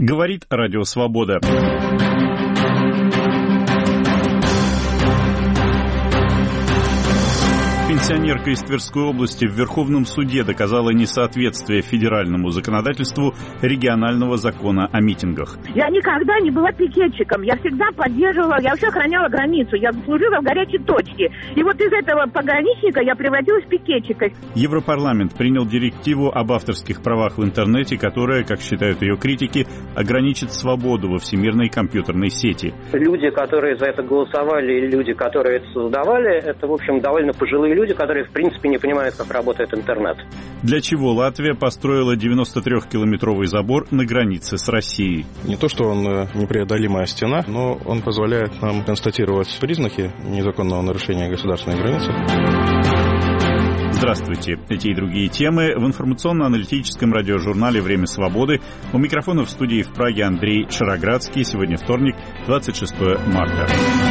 Говорит Радио Свобода. Пенсионерка из Тверской области в Верховном суде доказала несоответствие федеральному законодательству регионального закона о митингах. Я никогда не была пикетчиком, я всегда поддерживала, я вообще охраняла границу, я служила в горячей точке. И вот из этого пограничника я превратилась в пикетчика. Европарламент принял директиву об авторских правах в интернете, которая, как считают ее критики, ограничит свободу во всемирной компьютерной сети. Люди, которые за это голосовали, и люди, которые это создавали, это, в общем, довольно пожилые люди, которые, в принципе, не понимают, как работает интернет. Для чего Латвия построила 93-километровый забор на границе с Россией? Не то, что он непреодолимая стена, но он позволяет нам констатировать признаки незаконного нарушения государственной границы. Здравствуйте. Эти и другие темы в информационно-аналитическом радиожурнале «Время свободы». У микрофона в студии в Праге Андрей Шароградский. Сегодня вторник, 26 марта.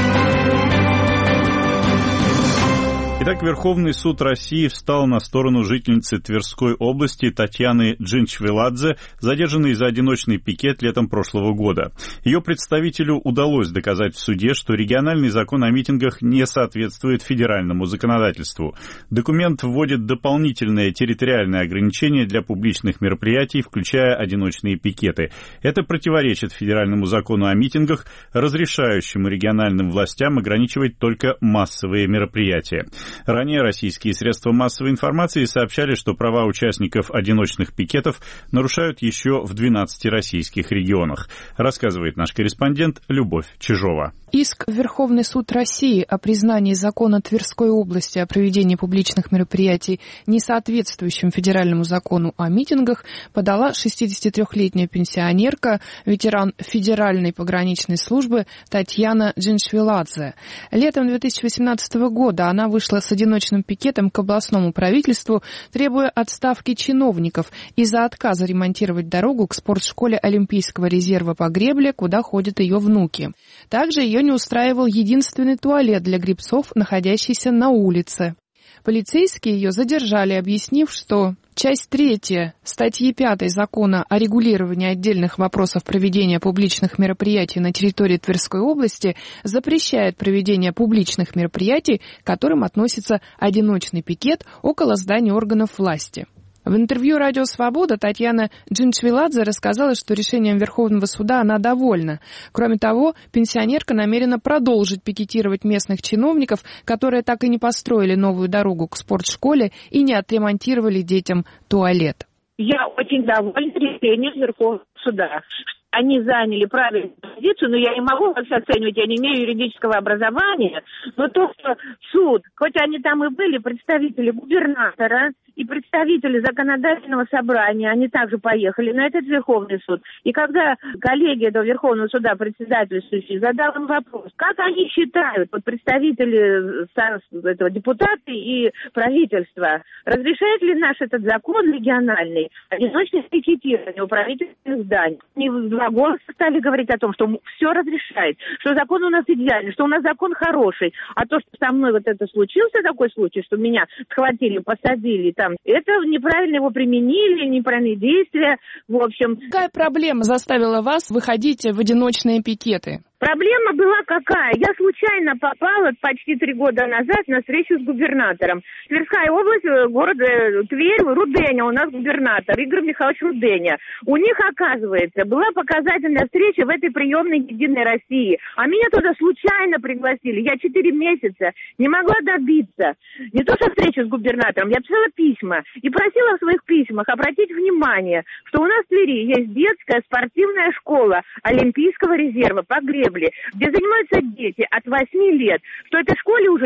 Итак, Верховный суд России встал на сторону жительницы Тверской области Татьяны Джинчвиладзе, задержанной за одиночный пикет летом прошлого года. Ее представителю удалось доказать в суде, что региональный закон о митингах не соответствует федеральному законодательству. Документ вводит дополнительное территориальное ограничение для публичных мероприятий, включая одиночные пикеты. Это противоречит федеральному закону о митингах, разрешающему региональным властям ограничивать только массовые мероприятия. Ранее российские средства массовой информации сообщали, что права участников одиночных пикетов нарушают еще в 12 российских регионах. Рассказывает наш корреспондент Любовь Чижова. Иск в Верховный суд России о признании закона Тверской области о проведении публичных мероприятий, не соответствующим федеральному закону о митингах, подала 63-летняя пенсионерка, ветеран Федеральной пограничной службы Татьяна Джинчвиладзе. Летом 2018 года она вышла с одиночным пикетом к областному правительству, требуя отставки чиновников из-за отказа ремонтировать дорогу к спортшколе Олимпийского резерва по гребле, куда ходят ее внуки. Также ее не устраивал единственный туалет для гребцов, находящийся на улице. Полицейские ее задержали, объяснив, что часть 3 статьи 5 Закона о регулировании отдельных вопросов проведения публичных мероприятий на территории Тверской области запрещает проведение публичных мероприятий, к которым относится одиночный пикет около зданий органов власти. В интервью «Радио Свобода» Татьяна Джинчвиладзе рассказала, что решением Верховного суда она довольна. Кроме того, пенсионерка намерена продолжить пикетировать местных чиновников, которые так и не построили новую дорогу к спортшколе и не отремонтировали детям туалет. Я очень довольна решением Верховного суда. Они заняли правильную позицию, но я не могу вас оценивать, я не имею юридического образования, но то, что суд, хоть они там и были представители губернатора и представители законодательного собрания, они также поехали на этот Верховный суд. И когда коллегия этого Верховного суда, председательствующий, задал им вопрос, как они считают, вот представители этого депутаты и правительства, разрешает ли наш этот закон региональный одиночное пикетирование у правительственных зданий? Они в два голоса стали говорить о том, что все разрешает, что закон у нас идеальный, что у нас закон хороший, а то, что со мной вот это случился, такой случай, что меня схватили, посадили там, это неправильно его применили, неправильные действия, в общем. Какая проблема заставила вас выходить в одиночные пикеты? Проблема была какая? Я случайно попала почти 3 года назад на встречу с губернатором. Тверская область, город Тверь, Руденя, у нас губернатор Игорь Михайлович Руденя. У них, оказывается, была показательная встреча в этой приемной «Единой России». А меня туда случайно пригласили. Я 4 месяца не могла добиться. Не то что встречи с губернатором, я писала письма и просила в своих письмах обратить внимание, что у нас в Твери есть детская спортивная школа Олимпийского резерва по гребле, где занимаются дети от 8 лет, что этой школе уже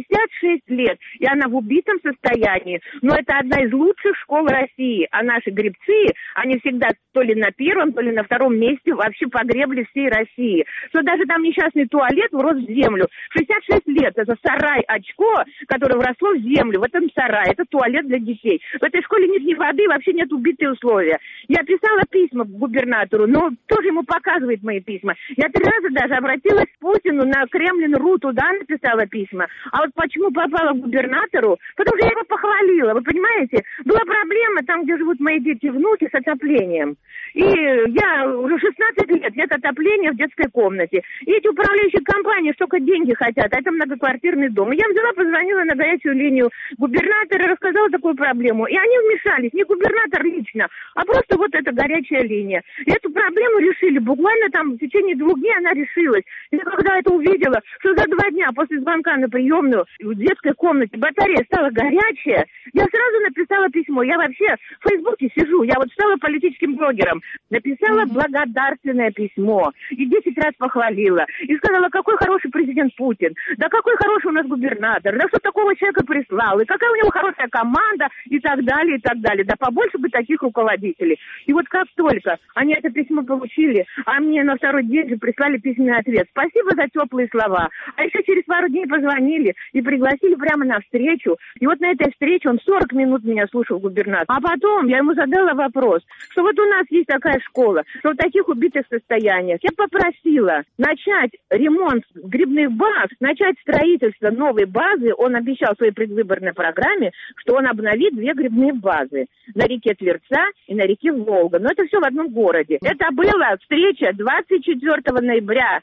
66 лет, и она в убитом состоянии. Но это одна из лучших школ России, а наши гребцы, они всегда то ли на 1-м, то ли на 2-м месте вообще по гребле всей России. Что даже там несчастный туалет врос в землю. 66 лет, это сарай-очко, которое вросло в землю, в этом сарае, это туалет для детей. В этой школе нет ни воды, вообще нет убитые условия. Я писала письма губернатору, но то, тоже ему показывает мои письма. Я 3 раза даже обратилась к Путину на Кремлин.ру, туда написала письма. А вот почему попала к губернатору? Потому что я его похвалила, вы понимаете? Была проблема там, где живут мои дети и внуки, с отоплением. И я уже 16 лет, нет отопления в детской комнате. И эти управляющие компании столько деньги хотят, а это многоквартирный дом. И я взяла, позвонила на горячую линию губернатора, рассказала такую проблему. И они вмешались, не губернатор лично, а просто вот эта горячая линия. И эту проблему решили. Буквально там в течение 2 дней она решилась. И когда это увидела, что за 2 дня после звонка на приемную в детской комнате батарея стала горячая, я сразу написала письмо. Я вообще в Фейсбуке сижу, я вот стала политическим блогером. Написала благодарственное письмо. И 10 раз похвалила. И сказала, какой хороший президент Путин. Да какой хороший у нас губернатор. Да что такого человека прислал. И какая у него хорошая команда. И так далее, и так далее. Да побольше бы таких руководителей. И вот как только они это письмо получили, а мне на 2-й день же прислали письменный ответ. Спасибо за теплые слова. А еще через пару дней позвонили и пригласили прямо на встречу. И вот на этой встрече он 40 минут меня слушал, губернатор. А потом я ему задала вопрос, что вот у нас есть такая школа, что в таких убитых состояниях. Я попросила начать ремонт грибных баз, начать строительство новой базы. Он обещал в своей предвыборной программе, что он обновит 2 грибные базы на реке Тверца и на реке Волга. Но это все в одном городе. Это была встреча 24 ноября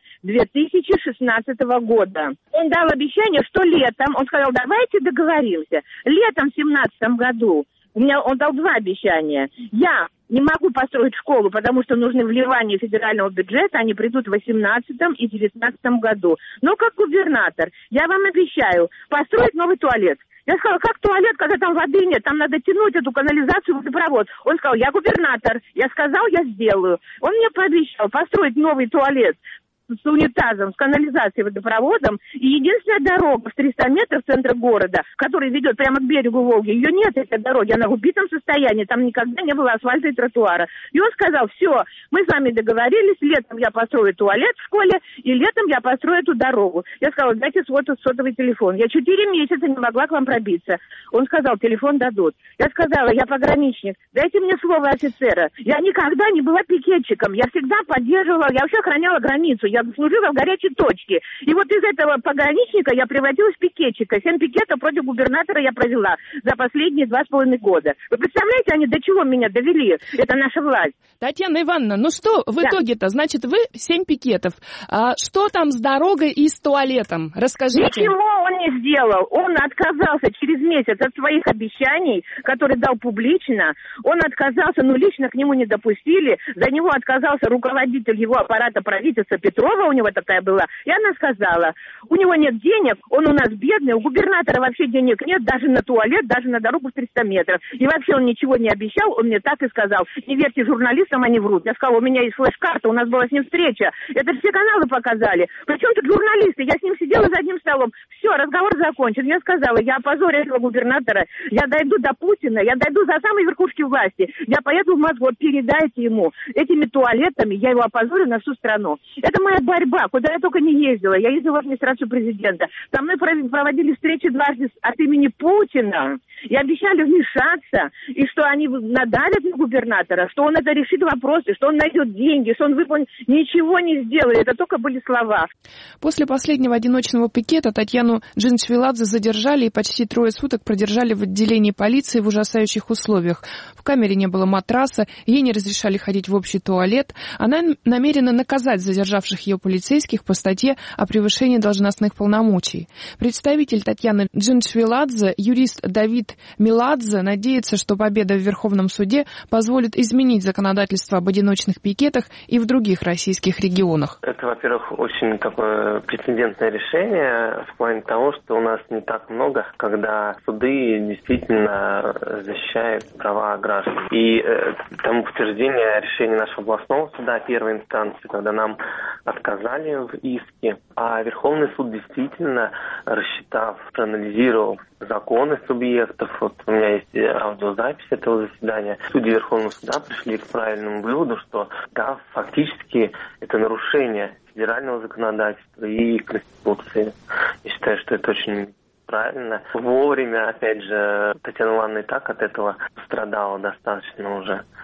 2016 года. Он дал обещание, что летом, он сказал, давайте договоримся. Летом в 2017 году он дал 2 обещания. Я не могу построить школу, потому что нужны вливания федерального бюджета, они придут в 2018 и 2019 году. Но как губернатор, я вам обещаю построить новый туалет. Я сказала, как туалет, когда там воды нет, там надо тянуть эту канализацию, водопровод. Он сказал, я губернатор. Я сказал, я сделаю. Он мне пообещал построить новый туалет с унитазом, с канализацией, водопроводом. И единственная дорога в 300 метров центра города, которая ведет прямо к берегу Волги, ее нет, этой дороги, она в убитом состоянии, там никогда не было асфальта и тротуара. И он сказал, все, мы с вами договорились, летом я построю туалет в школе, и летом я построю эту дорогу. Я сказала, дайте сотовый телефон. Я 4 месяца не могла к вам пробиться. Он сказал, телефон дадут. Я сказала, я пограничник, дайте мне слово офицера. Я никогда не была пикетчиком, я всегда поддерживала, я вообще охраняла границу, я служила в горячей точке. И вот из этого пограничника я превратилась в пикетчика. 7 пикетов против губернатора я провела за последние 2,5 года. Вы представляете, они до чего меня довели? Это наша власть. Татьяна Ивановна, ну что в итоге-то? Значит, вы 7 пикетов. А что там с дорогой и с туалетом? Расскажите. Ничего он не сделал. Он отказался через месяц от своих обещаний, которые дал публично. Он отказался, но лично к нему не допустили. За него отказался руководитель его аппарата правительства Петрова, у него такая была. И она сказала, у него нет денег, он у нас бедный, у губернатора вообще денег нет, даже на туалет, даже на дорогу в 300 метров. И вообще он ничего не обещал, он мне так и сказал. Не верьте журналистам, они врут. Я сказала, у меня есть флеш-карта, у нас была с ним встреча. Это все каналы показали. Причем тут журналисты? Я с ним сидела за одним столом. Все, разговор закончен. Я сказала, я опозорю этого губернатора, я дойду до Путина, я дойду до самой верхушки власти. Я поеду в Москву, вот передайте ему этими туалетами, я его опозорю на всю страну. Это моя борьба, куда я только не ездила. Я ездила в администрацию президента. Со мной проводили встречи дважды от имени Путина. И обещали вмешаться, и что они надавят на губернатора, что он это решит вопросы, что он найдет деньги, что он выполнит. Ничего не сделали, это только были слова. После последнего одиночного пикета Татьяну Джинчвиладзе задержали и почти 3 суток продержали в отделении полиции в ужасающих условиях. В камере не было матраса, ей не разрешали ходить в общий туалет. Она намерена наказать задержавших ее полицейских по статье о превышении должностных полномочий. Представитель Татьяны Джинчвиладзе, юрист Давид Меладзе, надеется, что победа в Верховном суде позволит изменить законодательство об одиночных пикетах и в других российских регионах. Это, во-первых, очень такое прецедентное решение в плане того, что у нас не так много, когда суды действительно защищают права граждан. И тому подтверждение решения нашего областного суда первой инстанции, когда нам отказали в иске, а Верховный суд действительно, рассчитав, проанализировал законы субъектов, вот у меня есть аудиозапись этого заседания, судьи Верховного суда пришли к правильному выводу, что да, фактически это нарушение федерального законодательства и Конституции. Я считаю, что это очень правильно. Вовремя, опять же, Татьяна Ивановна и так от этого пострадала достаточно уже.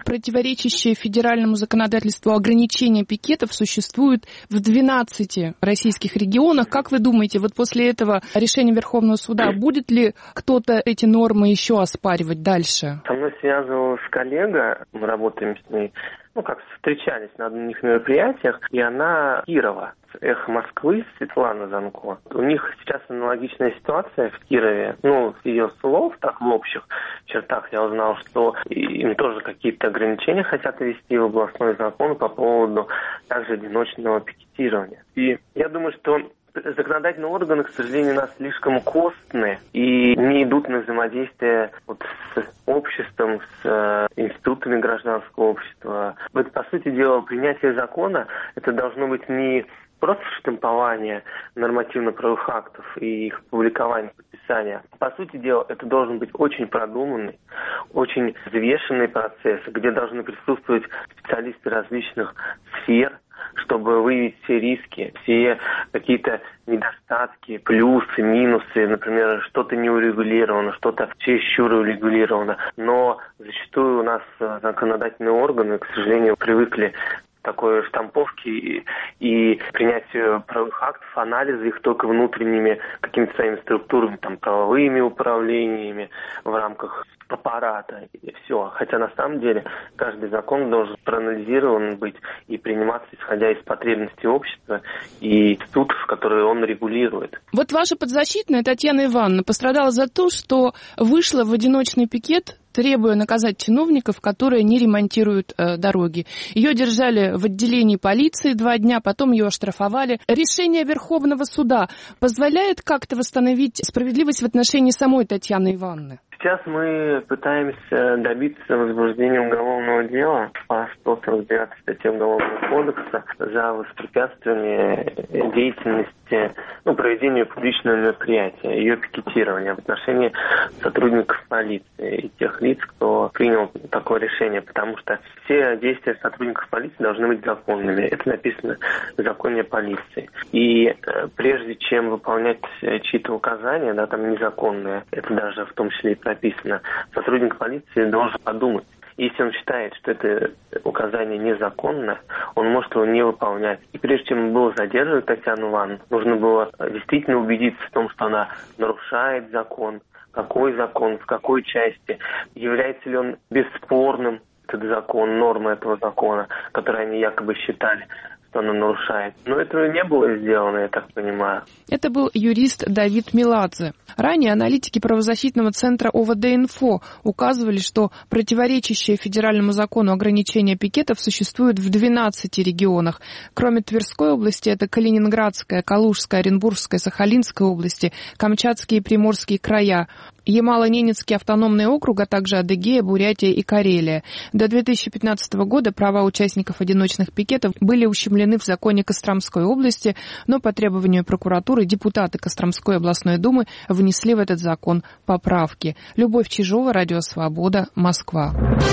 противоречащее федеральному законодательству ограничения пикетов существует в 12 российских регионах. Как вы думаете, вот после этого решения Верховного суда будет ли кто-то эти нормы еще оспаривать дальше? Со мной связывалась коллега, мы работаем с ней, встречались на одних мероприятиях, и она Кирова, «Эхо Москвы», Светлана Занко. У них сейчас аналогичная ситуация в Кирове. С ее слов, так в общих чертах я узнал, что им тоже какие-то ограничения хотят ввести в областной закон по поводу также одиночного пикетирования. И я думаю, что законодательные органы, к сожалению, у нас слишком костные и не идут на взаимодействие с обществом, с институтами гражданского общества. По сути дела, принятие закона это должно быть не просто штампование нормативно-правовых актов и их публикование, подписание. По сути дела, это должен быть очень продуманный, очень взвешенный процесс, где должны присутствовать специалисты различных сфер, чтобы выявить все риски, все какие-то недостатки, плюсы, минусы, например, что-то не урегулировано, что-то чересчур урегулировано. Но зачастую у нас законодательные органы, к сожалению, привыкли такой штамповки и принятию правовых актов, анализа их только внутренними какими-то своими структурами, правовыми управлениями в рамках аппарата и все. Хотя на самом деле каждый закон должен проанализирован быть и приниматься исходя из потребностей общества и институтов, которые он регулирует. Вот ваша подзащитная Татьяна Ивановна пострадала за то, что вышла в одиночный пикет, требуя наказать чиновников, которые не ремонтируют дороги. Ее держали в отделении полиции 2 дня, потом ее оштрафовали. Решение Верховного суда позволяет как-то восстановить справедливость в отношении самой Татьяны Ивановны? Сейчас мы пытаемся добиться возбуждения уголовного дела по 149 статье Уголовного кодекса за воспрепятствование деятельности, проведению публичного мероприятия, ее пикетирования в отношении сотрудников полиции и тех лиц, кто принял такое решение, потому что все действия сотрудников полиции должны быть законными. Это написано в законе о полиции. И прежде чем выполнять чьи-то указания, незаконные, это даже в том числе и прописано, сотрудник полиции должен подумать. Если он считает, что это указание незаконно, он может его не выполнять. И прежде чем было задерживать Татьяну Ивановну, нужно было действительно убедиться в том, что она нарушает закон, какой закон, в какой части, является ли он бесспорным, этот закон, нормы этого закона, которые они якобы считали, что она нарушает. Но этого не было сделано, я так понимаю. Это был юрист Давид Меладзе. Ранее аналитики правозащитного центра ОВД-Инфо указывали, что противоречащее федеральному закону ограничения пикетов существует в 12 регионах. Кроме Тверской области, это Калининградская, Калужская, Оренбургская, Сахалинская области, Камчатские и Приморские края, Ямало-Ненецкий автономный округ, а также Адыгея, Бурятия и Карелия. До 2015 года права участников одиночных пикетов были ущемлены в законе Костромской области, но по требованию прокуратуры депутаты Костромской областной думы внесли в этот закон поправки. Любовь Чижова, Радио Свобода, Москва.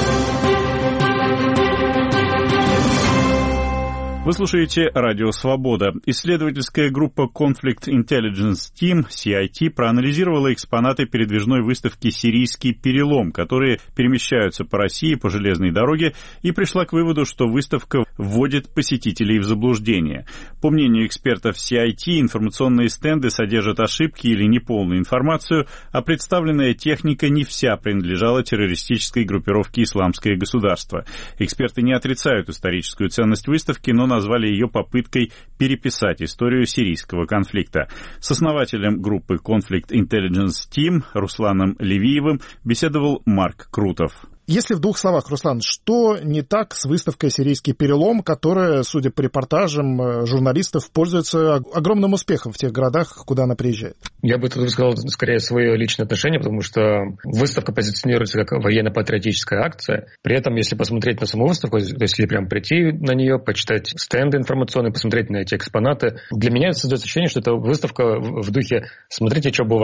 Вы слушаете «Радио Свобода». Исследовательская группа Conflict Intelligence Team, CIT, проанализировала экспонаты передвижной выставки «Сирийский перелом», которые перемещаются по России по железной дороге, и пришла к выводу, что выставка вводит посетителей в заблуждение. По мнению экспертов CIT, информационные стенды содержат ошибки или неполную информацию, а представленная техника не вся принадлежала террористической группировке «Исламское государство». Эксперты не отрицают историческую ценность выставки, но назвали ее попыткой переписать историю сирийского конфликта. С основателем группы Conflict Intelligence Team Русланом Левиевым беседовал Марк Крутов. Если в 2 словах, Руслан, что не так с выставкой «Сирийский перелом», которая, судя по репортажам журналистов, пользуется огромным успехом в тех городах, куда она приезжает? Я бы тут сказал, скорее, свое личное отношение, потому что выставка позиционируется как военно-патриотическая акция. При этом, если посмотреть на саму выставку, то есть если прям прийти на нее, почитать стенды информационные, посмотреть на эти экспонаты, для меня создается ощущение, что это выставка в духе «смотрите, что бывает».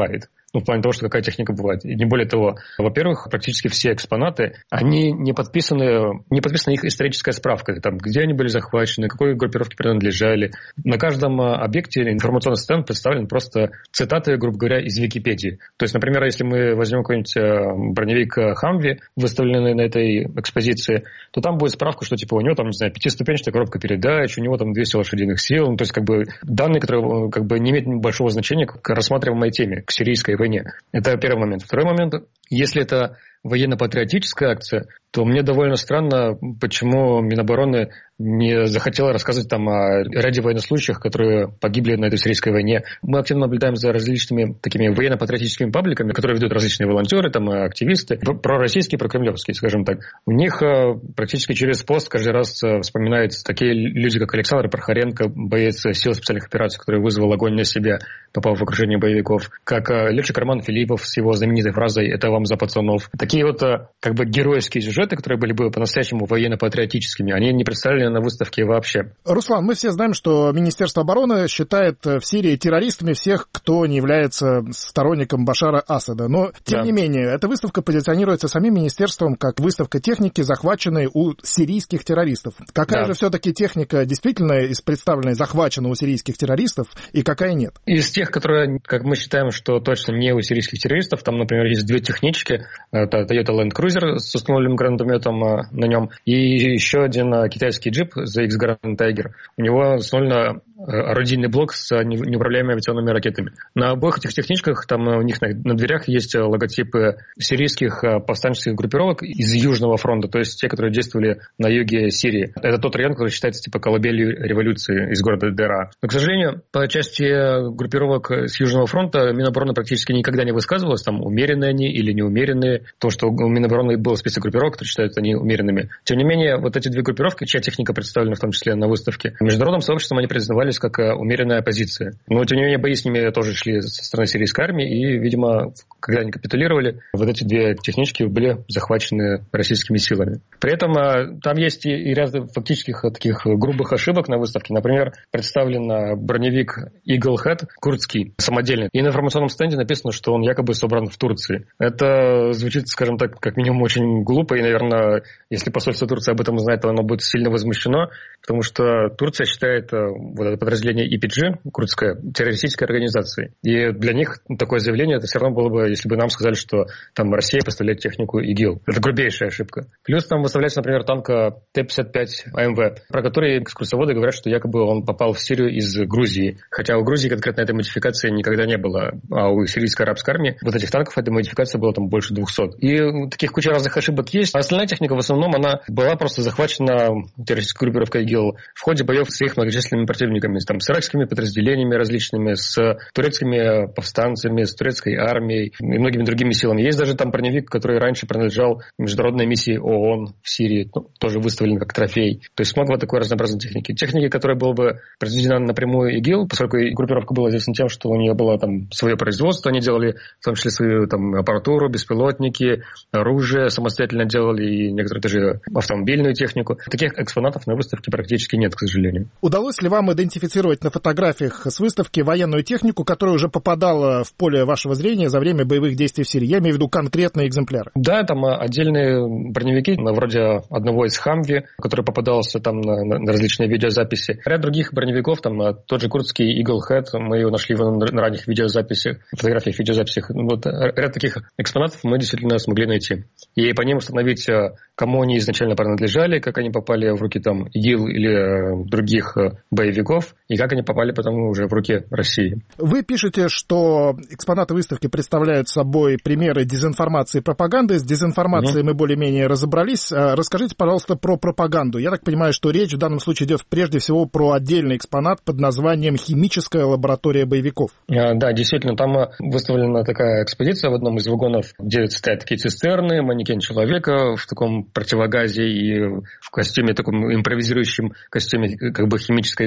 в плане того, что какая техника бывает. И не более того, во-первых, практически все экспонаты, они не подписана их историческая справка, там, где они были захвачены, какой группировке принадлежали. На каждом объекте информационный стенд представлен просто цитаты, грубо говоря, из Википедии. То есть, например, если мы возьмем какой-нибудь броневик Хамви, выставленный на этой экспозиции, то там будет справка, что типа у него там, не знаю, 5-ступенчатая коробка передач, у него там 200 лошадиных сил. То есть, данные, которые не имеют большого значения к рассматриваемой теме, к сирийской войне. Это первый момент. Второй момент, если это военно-патриотическая акция, то мне довольно странно, почему Минобороны не захотела рассказывать там о ряде военнослужащих, которые погибли на этой сирийской войне. Мы активно наблюдаем за различными такими военно-патриотическими пабликами, которые ведут различные волонтеры, там, активисты, пророссийские, прокремлевские, скажем так. У них практически через пост каждый раз вспоминаются такие люди, как Александр Прохоренко, боец сил специальных операций, который вызвал огонь на себя, попал в окружение боевиков, как летчик Роман Филиппов с его знаменитой фразой «Это вам за пацанов». Такие вот геройские сюжеты, которые были бы по-настоящему военно-патриотическими, они не представлены на выставке вообще. Руслан, мы все знаем, что Министерство обороны считает в Сирии террористами всех, кто не является сторонником Башара Асада. Но, тем не менее, эта выставка позиционируется самим министерством как выставка техники, захваченной у сирийских террористов. Какая же все-таки техника действительно из представленной захвачена у сирийских террористов и какая нет? Из тех, которые, как мы считаем, что точно не у сирийских террористов, там, например, есть две технички. Это Toyota Land Cruiser с установленным гранатометом на нем и еще один китайский джип ZX Grand Tiger. У него установлен орудийный блок с неуправляемыми авиационными ракетами. На обоих этих техничках, там у них на дверях есть логотипы сирийских повстанческих группировок из Южного фронта, то есть те, которые действовали на юге Сирии. Это тот район, который считается типа колыбелью революции из города Дера. Но, к сожалению, по части группировок с Южного фронта Минобороны практически никогда не высказывалась, там умеренные они или неумеренные. То, что у Минобороны был список группировок, которые считают они умеренными. Тем не менее, вот эти две группировки, чья техника представлена в том числе на выставке, международным сообществом они признавались как умеренная оппозиция. Но, тем не менее, бои с ними тоже шли со стороны сирийской армии, и, видимо, когда они капитулировали, вот эти две технички были захвачены российскими силами. При этом там есть и ряд фактических таких грубых ошибок на выставке. Например, представлен броневик Eagle Head, курдский, самодельный. И на информационном стенде написано, что он якобы собран в Турции. Это звучит, скажем так, как минимум очень глупо, и, наверное, если посольство Турции об этом узнает, то оно будет сильно возмущено, потому что Турция считает вот это подразделение EPG, курдская, террористической организацией. И для них такое заявление, это все равно было бы, если бы нам сказали, что там Россия поставляет технику ИГИЛ. Это грубейшая ошибка. Плюс там выставляется, например, танк Т-55 АМВ, про который экскурсоводы говорят, что якобы он попал в Сирию из Грузии. Хотя у Грузии конкретно этой модификации никогда не было. А у сирийской арабской армии вот этих танков этой модификации было там больше 200. И таких куча разных ошибок есть. А остальная техника в основном она была просто захвачена террористической группировкой ИГИЛ в ходе боев с их многочисленными противниками, там, с иракскими подразделениями различными, с турецкими повстанцами, с турецкой армией и многими другими силами. Есть даже там броневик, который раньше принадлежал международной миссии ООН в Сирии, тоже выставлен как трофей. То есть много такой разнообразной техники. Техники, которая была бы произведена напрямую ИГИЛ, поскольку группировка была известна тем, что у нее было там свое производство, они делали в том числе свою там аппаратуру, беспилотники, оружие самостоятельно делали и некоторые даже автомобильную технику. Таких экспонатов на выставке практически нет, к сожалению. Удалось ли вам идентифицировать на фотографиях с выставки военную технику, которая уже попадала в поле вашего зрения за время боевых действий в Сирии? Я имею в виду конкретные экземпляры. Да, там отдельные броневики, вроде одного из Хамви, который попадался там на различные видеозаписи. Ряд других броневиков, там тот же курдский Eagle Head, мы его нашли на ранних видеозаписях, фотографиях, видеозаписях. Вот ряд таких экспонатов мы действительно смогли найти. И по ним установить, кому они изначально принадлежали, как они попали в руки там ИГИЛ или других боевиков, и как они попали потом уже в руки России. Вы пишете, что экспонаты выставки представляют собой примеры дезинформации и пропаганды. С дезинформацией мы более-менее разобрались. Расскажите, пожалуйста, про пропаганду. Я так понимаю, что речь в данном случае идет прежде всего про отдельный экспонат под названием «Химическая лаборатория боевиков». Да, действительно, там выставлена такая экспозиция в одном из вагонов, где стоят такие цистерны, манекен человека в таком противогазе и в костюме, таком импровизирующем костюме как бы химической защиты.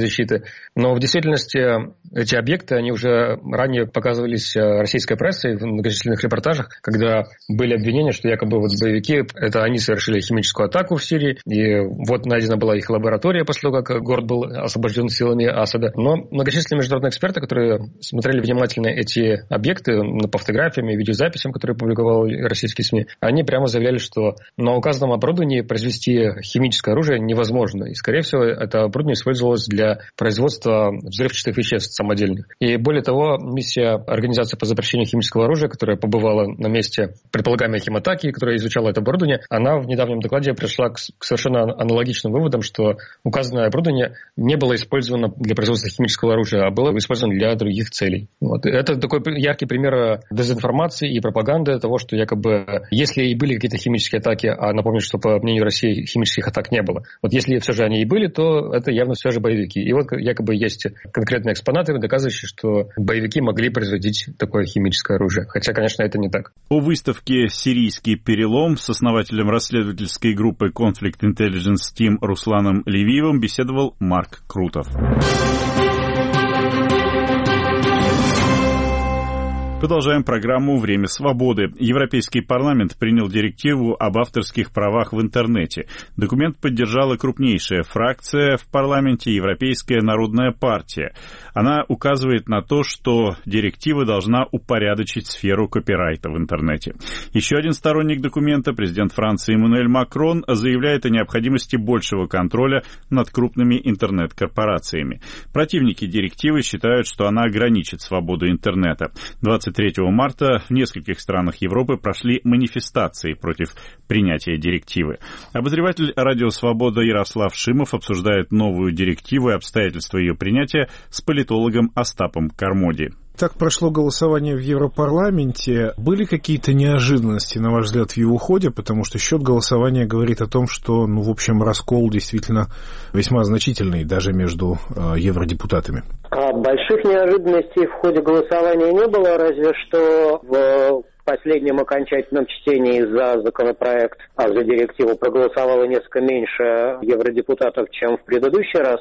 Но в действительности эти объекты, они уже ранее показывались российской прессой в многочисленных репортажах, когда были обвинения, что якобы вот боевики, это они совершили химическую атаку в Сирии, и вот найдена была их лаборатория после того, как город был освобожден силами Асада. Но многочисленные международные эксперты, которые смотрели внимательно эти объекты по фотографиям и видеозаписям, которые публиковал российские СМИ, они прямо заявляли, что на указанном оборудовании произвести химическое оружие невозможно. И, скорее всего, это оборудование использовалось для производства взрывчатых веществ самодельных. И более того, миссия Организации по запрещению химического оружия, которая побывала на месте предполагаемой химатаки, которая изучала это оборудование, она в недавнем докладе пришла к совершенно аналогичным выводам, что указанное оборудование не было использовано для производства химического оружия, а было использовано для других целей. Вот. Это такой яркий пример дезинформации и пропаганды того, что якобы, если и были какие-то химические атаки, а напомню, что по мнению России химических атак не было, вот если все же они и были, то это явно все же боевики. И вот якобы есть конкретные экспонаты, доказывающие, что боевики могли производить такое химическое оружие. Хотя, конечно, это не так. О выставке «Сирийский перелом» с основателем расследовательской группы Conflict Intelligence Team Русланом Левиевым беседовал Марк Крутов. Продолжаем программу «Время свободы». Европейский парламент принял директиву об авторских правах в интернете. Документ поддержала крупнейшая фракция в парламенте Европейская народная партия. Она указывает на то, что директива должна упорядочить сферу копирайта в интернете. Еще один сторонник документа, президент Франции Эммануэль Макрон, заявляет о необходимости большего контроля над крупными интернет-корпорациями. Противники директивы считают, что она ограничит свободу интернета. 23 марта в нескольких странах Европы прошли манифестации против принятия директивы. Обозреватель «Радио Свобода» Ярослав Шимов обсуждает новую директиву и обстоятельства ее принятия с политологом Остапом Кармоди. Так прошло голосование в Европарламенте. Были какие-то неожиданности, на ваш взгляд, в его ходе? Потому что счет голосования говорит о том, что, в общем, раскол действительно весьма значительный даже между евродепутатами. Больших неожиданностей в ходе голосования не было, разве что в последнем окончательном чтении за законопроект, за директиву проголосовало несколько меньше евродепутатов, чем в предыдущий раз.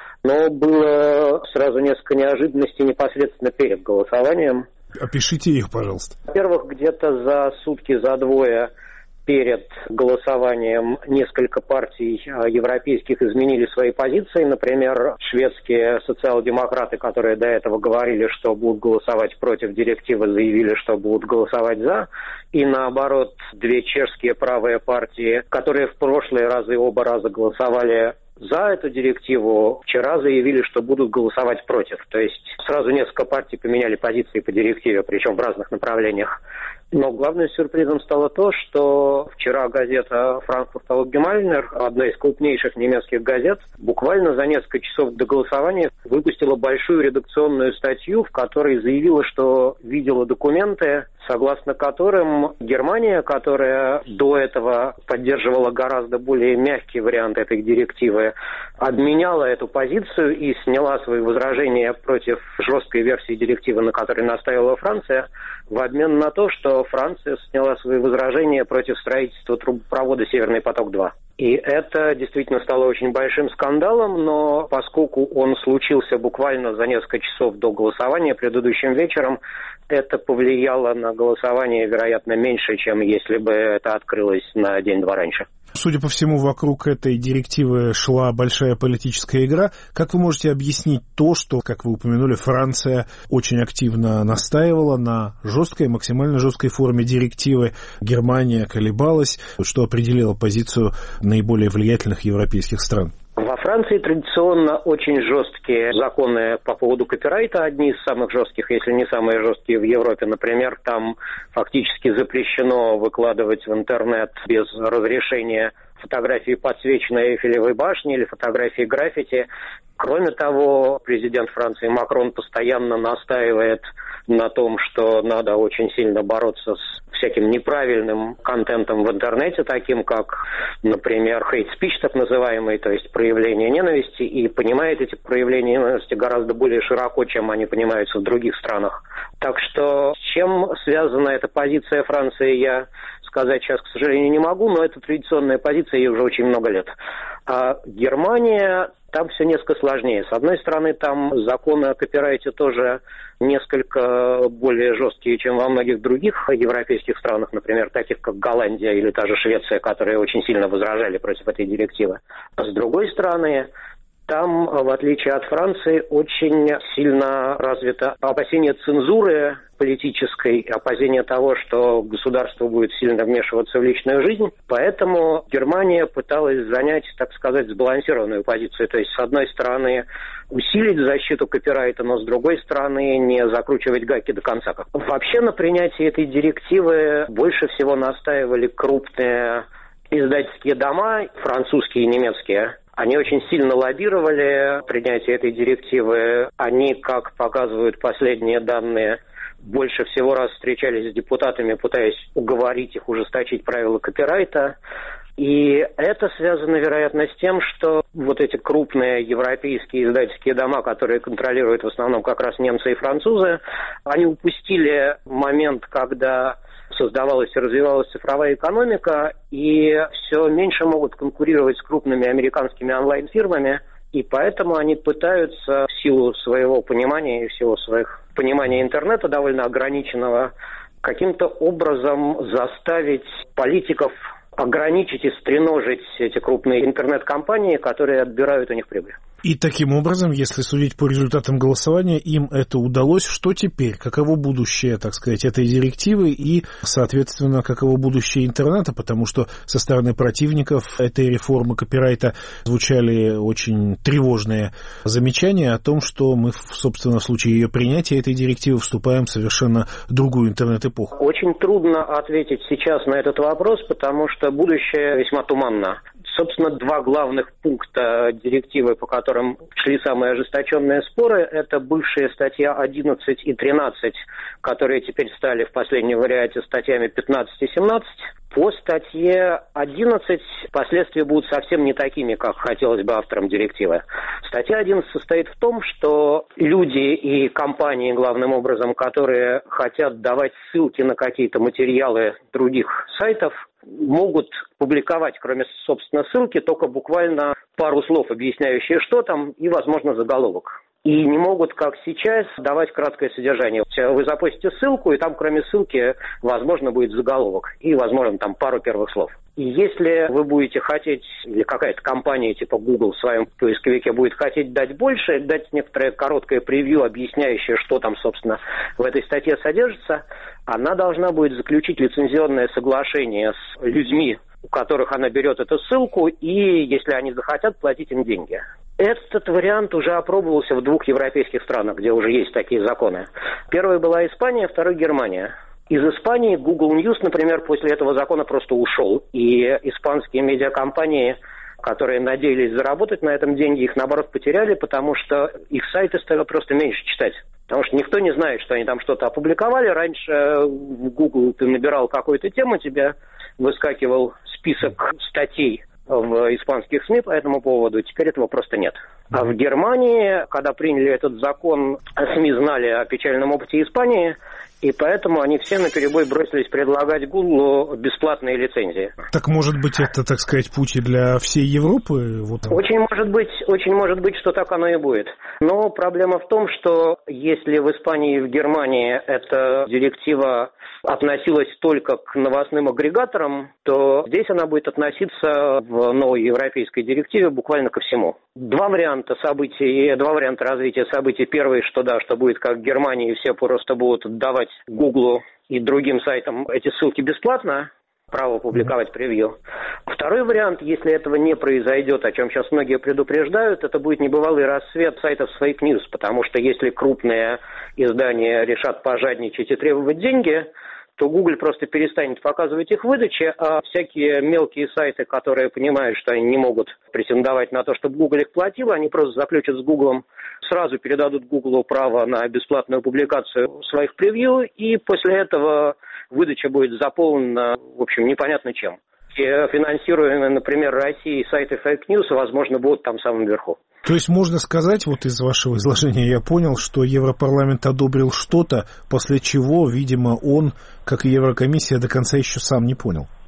Но было сразу несколько неожиданностей непосредственно перед голосованием. Опишите их, пожалуйста. Во-первых, где-то за сутки, за двое перед голосованием несколько партий европейских изменили свои позиции. Например, шведские социал-демократы, которые до этого говорили, что будут голосовать против директивы, заявили, что будут голосовать за. И наоборот, две чешские правые партии, которые в прошлые разы оба раза голосовали за эту директиву, вчера заявили, что будут голосовать против. То есть сразу несколько партий поменяли позиции по директиве, причем в разных направлениях. Но главным сюрпризом стало то, что вчера газета «Frankfurter Allgemeine», одна из крупнейших немецких газет, буквально за несколько часов до голосования выпустила большую редакционную статью, в которой заявила, что видела документы, согласно которым Германия, которая до этого поддерживала гораздо более мягкий вариант этой директивы, обменяла эту позицию и сняла свои возражения против жесткой версии директивы, на которой настаивала Франция, в обмен на то, что Франция сняла свои возражения против строительства трубопровода «Северный поток-2». И это действительно стало очень большим скандалом, но поскольку он случился буквально за несколько часов до голосования предыдущим вечером, это повлияло на голосование, вероятно, меньше, чем если бы это открылось на день-два раньше. Судя по всему, вокруг этой директивы шла большая политическая игра. Как вы можете объяснить то, что, как вы упомянули, Франция очень активно настаивала на жесткой, максимально жесткой форме директивы, Германия колебалась, что определило позицию наиболее влиятельных европейских стран? Во Франции традиционно очень жесткие законы по поводу копирайта, одни из самых жестких, если не самые жесткие в Европе. Например, там фактически запрещено выкладывать в интернет без разрешения фотографии подсвеченной Эйфелевой башни или фотографии граффити. Кроме того, президент Франции Макрон постоянно настаивает на том, что надо очень сильно бороться с всяким неправильным контентом в интернете, таким как, например, hate speech так называемый, то есть проявление ненависти, и понимает эти проявления ненависти гораздо более широко, чем они понимаются в других странах. Так что с чем связана эта позиция Франции, я сказать сейчас, к сожалению, не могу, но это традиционная позиция, ей уже очень много лет. А Германия Там все несколько сложнее. С одной стороны, там законы о копирайте тоже несколько более жесткие, чем во многих других европейских странах, например, таких как Голландия или та же Швеция, которые очень сильно возражали против этой директивы. С другой стороны, там, в отличие от Франции, очень сильно развито опасение цензуры политической, опасение того, что государство будет сильно вмешиваться в личную жизнь. Поэтому Германия пыталась занять, так сказать, сбалансированную позицию. То есть, с одной стороны, усилить защиту копирайта, но с другой стороны, не закручивать гайки до конца. Вообще, на принятии этой директивы больше всего настаивали крупные издательские дома, французские и немецкие. Они очень сильно лоббировали принятие этой директивы. Они, как показывают последние данные, больше всего раз встречались с депутатами, пытаясь уговорить их ужесточить правила копирайта. И это связано, вероятно, с тем, что вот эти крупные европейские издательские дома, которые контролируют в основном как раз немцы и французы, они упустили момент, когда создавалась и развивалась цифровая экономика, и все меньше могут конкурировать с крупными американскими онлайн-фирмами, и поэтому они пытаются в силу своего понимания и в силу своих понимания интернета довольно ограниченного каким-то образом заставить политиков ограничить и стреножить эти крупные интернет-компании, которые отбирают у них прибыль. И таким образом, если судить по результатам голосования, им это удалось. Что теперь? Каково будущее, так сказать, этой директивы и, соответственно, каково будущее интернета? Потому что со стороны противников этой реформы копирайта звучали очень тревожные замечания о том, что мы, собственно, в случае ее принятия этой директивы вступаем в совершенно другую интернет-эпоху. Очень трудно ответить сейчас на этот вопрос, потому что будущее весьма туманно. Собственно, два главных пункта директивы, по которым шли самые ожесточенные споры, это бывшие статья 11 и 13, которые теперь стали в последнем варианте статьями 15 и 17. По статье 11 последствия будут совсем не такими, как хотелось бы авторам директивы. Статья 11 состоит в том, что люди и компании, главным образом, которые хотят давать ссылки на какие-то материалы других сайтов, могут публиковать, кроме, собственно, ссылки, только буквально пару слов, объясняющие, что там, и, возможно, заголовок. И не могут, как сейчас, давать краткое содержание. Вы запостите ссылку, и там, кроме ссылки, возможно, будет заголовок. И, возможно, там пару первых слов. И если вы будете хотеть, или какая-то компания типа Google в своем поисковике будет хотеть дать больше, дать некоторое короткое превью, объясняющее, что там, собственно, в этой статье содержится, она должна будет заключить лицензионное соглашение с людьми, у которых она берет эту ссылку, и, если они захотят, платить им деньги. Этот вариант уже опробовался в двух европейских странах, где уже есть такие законы. Первой была Испания, второй Германия. Из Испании Google News, например, после этого закона просто ушел. И испанские медиакомпании, которые надеялись заработать на этом деньги, их, наоборот, потеряли, потому что их сайты стали просто меньше читать. Потому что никто не знает, что они там что-то опубликовали. Раньше в Google ты набирал какую-то тему, тебе выскакивал список статей в испанских СМИ по этому поводу, теперь этого просто нет. А в Германии, когда приняли этот закон, СМИ знали о печальном опыте Испании, и поэтому они все наперебой бросились предлагать Гуглу бесплатные лицензии. Так может быть это, так сказать, путь и для всей Европы? Вот. Очень может быть, что так оно и будет. Но проблема в том, что если в Испании и в Германии эта директива относилась только к новостным агрегаторам, то здесь она будет относиться в новой европейской директиве буквально ко всему. Два варианта развития событий. Первый, что будет как в Германии, все просто будут давать Гуглу и другим сайтам эти ссылки бесплатно, право публиковать превью. Второй вариант, если этого не произойдет, о чем сейчас многие предупреждают, это будет небывалый расцвет сайтов Fake News, потому что если крупные издания решат пожадничать и требовать деньги, то Google просто перестанет показывать их выдачи, а всякие мелкие сайты, которые понимают, что они не могут претендовать на то, чтобы Google их платил, они просто заключат с Google, сразу передадут Google право на бесплатную публикацию своих превью, и после этого выдача будет заполнена, в общем, непонятно чем. И финансируемые, например, Россией сайты Fake News, возможно, будут там в самом верху. То есть можно сказать, вот из вашего изложения я понял, что Европарламент одобрил что-то, после чего, видимо, он, как и Еврокомиссия, до конца еще сам не понял.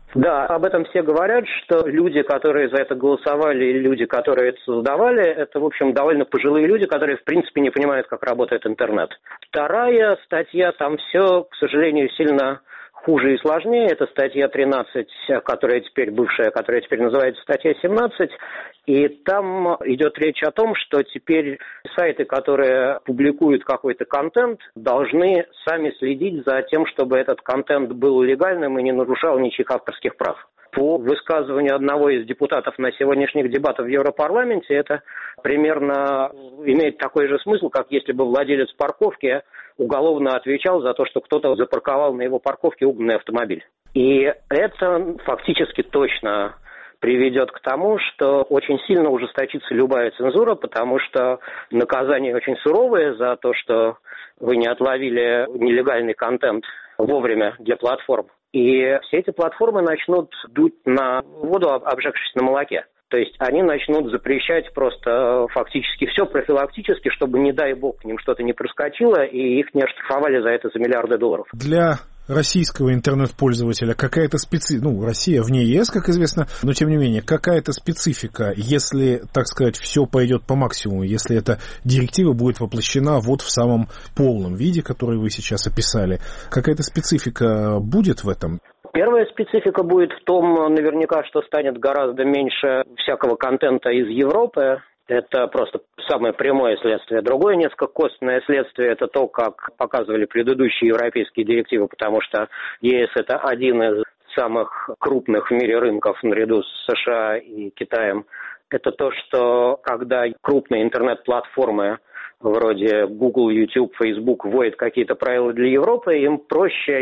Да, об этом все говорят, что люди, которые за это голосовали, и люди, которые это создавали, это, в общем, довольно пожилые люди, которые, в принципе, не понимают, как работает интернет. Вторая статья, там все, к сожалению, сильно хуже и сложнее. Это статья 13, которая теперь бывшая, которая теперь называется статья 17. И там идет речь о том, что теперь сайты, которые публикуют какой-то контент, должны сами следить за тем, чтобы этот контент был легальным и не нарушал ничьих авторских прав. По высказыванию одного из депутатов на сегодняшних дебатах в Европарламенте, это примерно имеет такой же смысл, как если бы владелец парковки уголовно отвечал за то, что кто-то запарковал на его парковке угнанный автомобиль. И это фактически точно приведет к тому, что очень сильно ужесточится любая цензура, потому что наказание очень суровое за то, что вы не отловили нелегальный контент вовремя для платформ. И все эти платформы начнут дуть на воду, обжегшись на молоке. То есть они начнут запрещать просто фактически все профилактически, чтобы, не дай бог, к ним что-то не проскочило, и их не оштрафовали за это за миллиарды долларов. Для российского интернет-пользователя какая-то специфика, Россия вне ЕС, как известно, но тем не менее, какая-то специфика, если, так сказать, все пойдет по максимуму, если эта директива будет воплощена вот в самом полном виде, который вы сейчас описали, какая-то специфика будет в этом? Первая специфика будет в том, наверняка, что станет гораздо меньше всякого контента из Европы. Это просто самое прямое следствие. Другое несколько косвенное следствие – это то, как показывали предыдущие европейские директивы, потому что ЕС – это один из самых крупных в мире рынков наряду с США и Китаем. Это то, что когда крупные интернет-платформы вроде Google, YouTube, Facebook вводят какие-то правила для Европы, им проще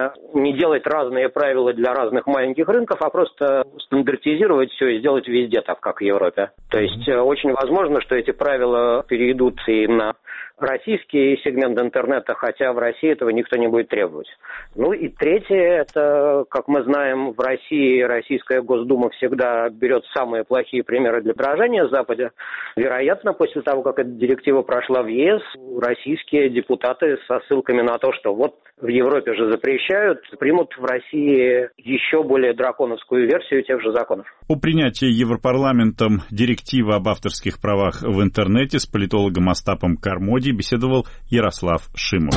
не делать разные правила для разных маленьких рынков, а просто стандартизировать все и сделать везде так, как в Европе. То есть очень возможно, что эти правила перейдут и на российский сегмент интернета, хотя в России этого никто не будет требовать. Ну и третье, это, как мы знаем, в России Российская Госдума всегда берет самые плохие примеры для подражания в Западе. Вероятно, после того, как эта директива прошла в ЕС, российские депутаты со ссылками на то, что вот в Европе же запрещают, примут в России еще более драконовскую версию тех же законов. О принятии Европарламентом директивы об авторских правах в интернете с политологом Остапом Кармоди беседовал Ярослав Шимов.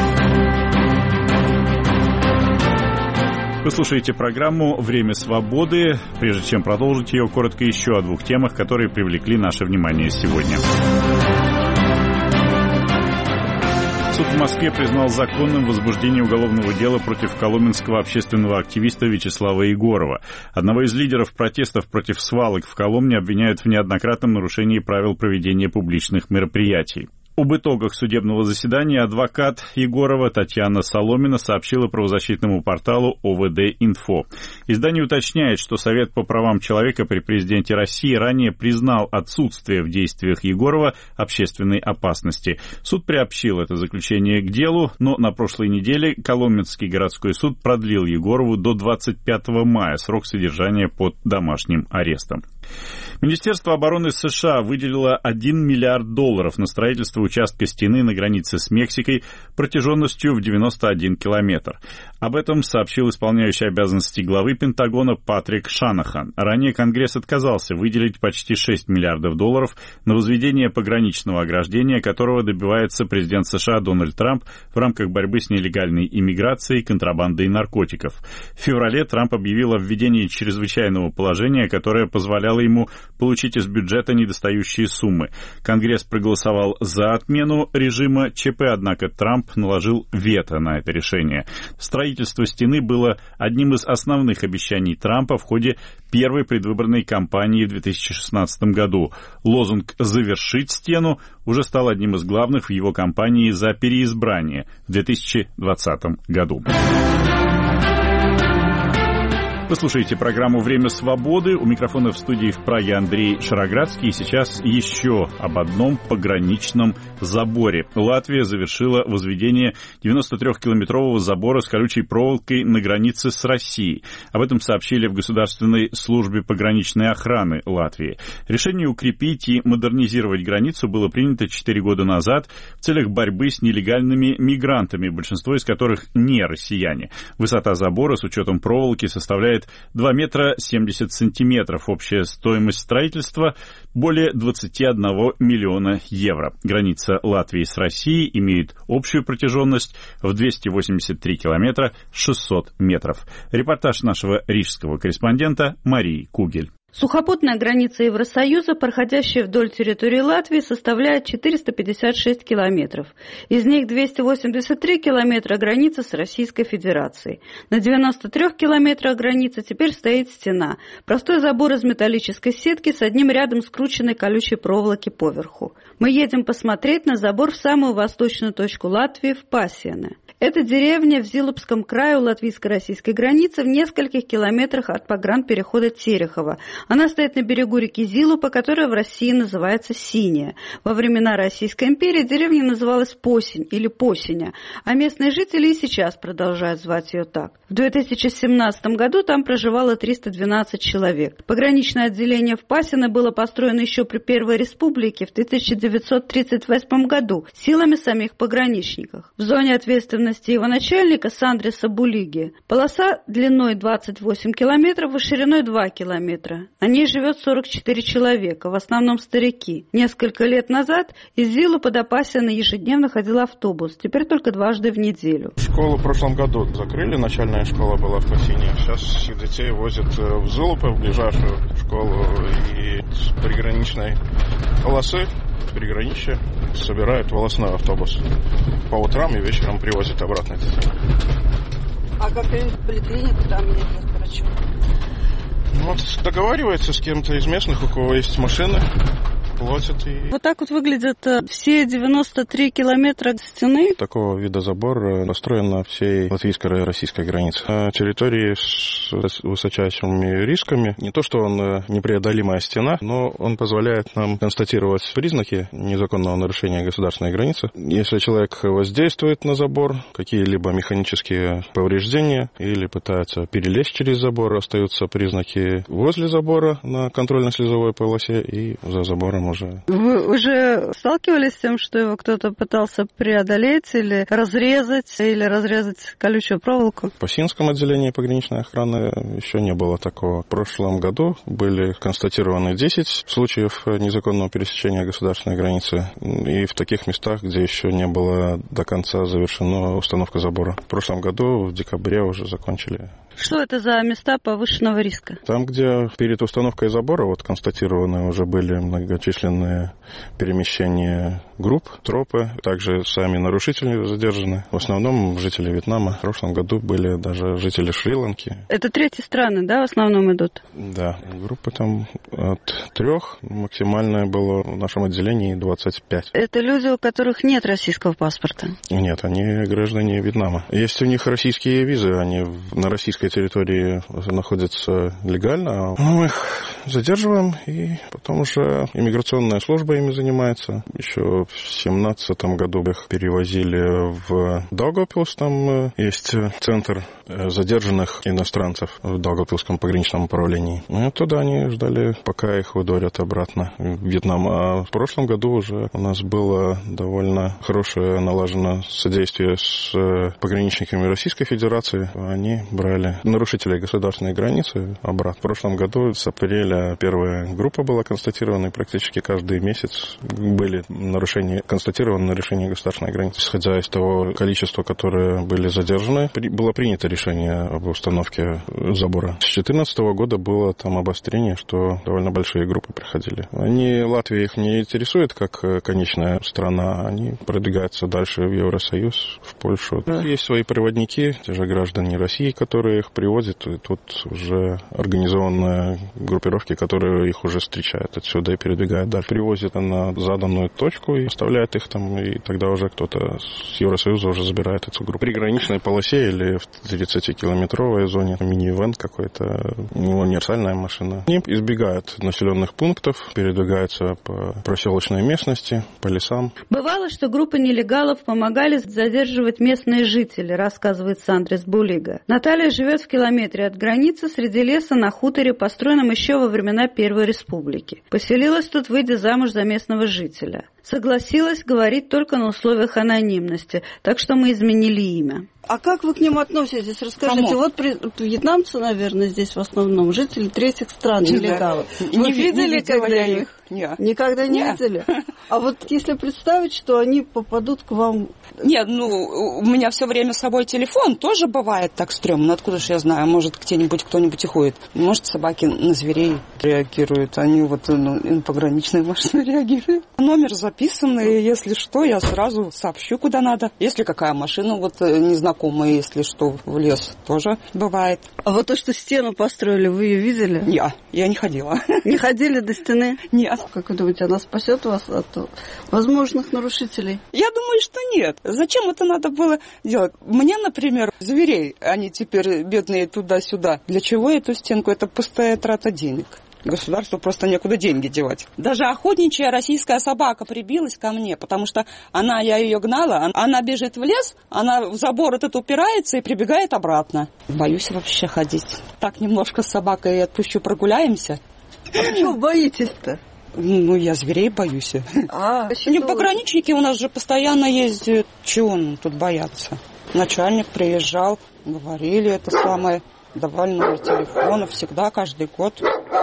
Вы слушаете программу «Время свободы». Прежде чем продолжить ее, коротко еще о двух темах, которые привлекли наше внимание сегодня. Суд в Москве признал законным возбуждение уголовного дела против коломенского общественного активиста Вячеслава Егорова. Одного из лидеров протестов против свалок в Коломне обвиняют в неоднократном нарушении правил проведения публичных мероприятий. Об итогах судебного заседания адвокат Егорова Татьяна Соломина сообщила правозащитному порталу ОВД-Инфо. Издание уточняет, что Совет по правам человека при президенте России ранее признал отсутствие в действиях Егорова общественной опасности. Суд приобщил это заключение к делу, но на прошлой неделе Коломенский городской суд продлил Егорову до 25 мая срок содержания под домашним арестом. Министерство обороны США выделило $1 миллиард на строительство участка стены на границе с Мексикой протяженностью в 91 километр. Об этом сообщил исполняющий обязанности главы Пентагона Патрик Шанахан. Ранее Конгресс отказался выделить почти $6 миллиардов на возведение пограничного ограждения, которого добивается президент США Дональд Трамп в рамках борьбы с нелегальной иммиграцией, контрабандой наркотиков. В феврале Трамп объявил о введении чрезвычайного положения, которое позволяло ему получить из бюджета недостающие суммы. Конгресс проголосовал за отмену режима ЧП, однако Трамп наложил вето на это решение. Строительство стены было одним из основных обещаний Трампа в ходе первой предвыборной кампании в 2016 году. Лозунг «Завершить стену» уже стал одним из главных в его кампании за переизбрание в 2020 году. Вы слушаете программу «Время свободы». У микрофона в студии в Праге Андрей Шароградский. И сейчас еще об одном пограничном заборе. Латвия завершила возведение 93-километрового забора с колючей проволокой на границе с Россией. Об этом сообщили в Государственной службе пограничной охраны Латвии. Решение укрепить и модернизировать границу было принято 4 года назад в целях борьбы с нелегальными мигрантами, большинство из которых не россияне. Высота забора с учетом проволоки составляет составляет 2 метра 70 сантиметров. Общая стоимость строительства более 21 миллиона евро. Граница Латвии с Россией имеет общую протяженность в 283 километра 600 метров. Репортаж нашего рижского корреспондента Марии Кугель. Сухопутная граница Евросоюза, проходящая вдоль территории Латвии, составляет 456 километров. Из них 283 километра граница с Российской Федерацией. На 93 километрах границы теперь стоит стена. Простой забор из металлической сетки с одним рядом скрученной колючей проволоки поверху. Мы едем посмотреть на забор в самую восточную точку Латвии, в Пасиене. Это деревня в Зилупском крае у латвийско-российской границы в нескольких километрах от погранперехода Терехова. Она стоит на берегу реки Зилупа, которая в России называется Синяя. Во времена Российской империи деревня называлась Посень или Посеня, а местные жители и сейчас продолжают звать ее так. В 2017 году там проживало 312 человек. Пограничное отделение в Пасине было построено еще при Первой Республике в 1938 году силами самих пограничников. В зоне ответственности его начальника Сандриса Булиги полоса длиной 28 километров и шириной 2 километра. На ней живет 44 человека, в основном старики. Несколько лет назад из Зилупа до Пасиена ежедневно ходил автобус, теперь только дважды в неделю. Школу в прошлом году закрыли, начальная школа была в Пасине. Сейчас всех детей возят в Зилупе, в ближайшую школу, и с приграничной полосы приграничья собирают волосной автобус. По утрам и вечером привозят обратно детей. А как-нибудь в поликлинику там ездят к врачу? Вот договаривается с кем-то из местных, у кого есть машины, платят. И... Вот так вот выглядят все 93 километра стены. Такого вида забор настроен на всей латвийской и российской границе. На территории с высочайшими рисками. Не то, что он непреодолимая стена, но он позволяет нам констатировать признаки незаконного нарушения государственной границы. Если человек воздействует на забор, какие-либо механические повреждения или пытается перелезть через забор, остаются признаки возле забора на контрольно-слезовой полосе и за забором уже. Вы уже сталкивались с тем, что его кто-то пытался преодолеть или разрезать колючую проволоку? В Пасинском отделении пограничной охраны еще не было такого. В прошлом году были констатированы 10 случаев незаконного пересечения государственной границы. И в таких местах, где еще не было до конца завершена установка забора. В прошлом году, в декабре, уже закончили. Что это за места повышенного риска? Там, где перед установкой забора констатированы уже были многочисленные перемещения групп, тропы, также сами нарушители задержаны. В основном жители Вьетнама. В прошлом году были даже жители Шри-Ланки. Это третьи страны, да, в основном идут? Да, группы там от 3, максимальное было в нашем отделении 25. Это люди, у которых нет российского паспорта? Нет, они граждане Вьетнама. Есть у них российские визы, они на российской территории находятся легально. Мы их задерживаем, и потом уже иммиграционная служба ими занимается. Еще в 2017 году их перевозили в Даугавпилс, там есть центр задержанных иностранцев в Даугавпилском пограничном управлении. И туда они ждали, пока их выдворят обратно в Вьетнам. А в прошлом году уже у нас было довольно хорошее налажено содействие с пограничниками Российской Федерации. Они брали нарушителей государственной границы обратно. В прошлом году с апреля первая группа была констатирована, и практически каждый месяц были констатированы нарушения государственной границы. Исходя из того количества, которые были задержаны, было принято решение об установке забора. С 2014 года было там обострение, что довольно большие группы приходили. Латвия их не интересует как конечная страна, они продвигаются дальше в Евросоюз, в Польшу. Есть свои проводники, те же граждане России, которые их привозят, и тут уже организованные группировки, которые их уже встречают отсюда и передвигают дальше. Привозят на заданную точку и оставляют их там, и тогда уже кто-то с Евросоюза уже забирает эту группу. При граничной полосе или в 30-километровой зоне мини-вэн какой-то, универсальная машина. Они избегают населенных пунктов, передвигаются по проселочной местности, по лесам. Бывало, что группы нелегалов помогали задерживать местные жители, рассказывает Сандрис Булига. Наталья живет в километре от границы среди леса на хуторе, построенном еще во времена Первой Республики. Поселилась тут, выйдя замуж за местного жителя. согласилась говорить только на условиях анонимности, так что мы изменили имя. А как вы к ним относитесь? Расскажите. Кому? Вот вьетнамцы, наверное, здесь в основном жители третьих стран, нелегалы. Вы видели когда их? Нет. Никогда не видели? А вот если представить, что они попадут к вам... Нет, у меня все время с собой телефон, тоже бывает так стрёмно. Откуда же я знаю, может, где-нибудь кто-нибудь и ходит. Может, собаки на зверей реагируют. Они на пограничные машины реагируют. Номер записанный, если что, я сразу сообщу, куда надо. Если какая машина незнакомая, если что, в лес, тоже бывает. А вот то, что стену построили, вы ее видели? Нет, я не ходила. Не ходили до стены? Нет. Как вы думаете, она спасет вас от возможных нарушителей? Я думаю, что нет. Зачем это надо было делать? Мне, например, зверей, они теперь бедные туда-сюда. Для чего эту стенку? Это пустая трата денег. Государству просто некуда деньги девать. Даже охотничья российская собака прибилась ко мне, потому что я ее гнала, она бежит в лес, она в забор этот упирается и прибегает обратно. Боюсь вообще ходить. Так немножко с собакой отпущу, прогуляемся. А чего боитесь-то? Я зверей боюсь. Пограничники у нас же постоянно ездят. Чего тут бояться? Начальник приезжал, говорили это самое, давали номер телефона всегда, каждый год.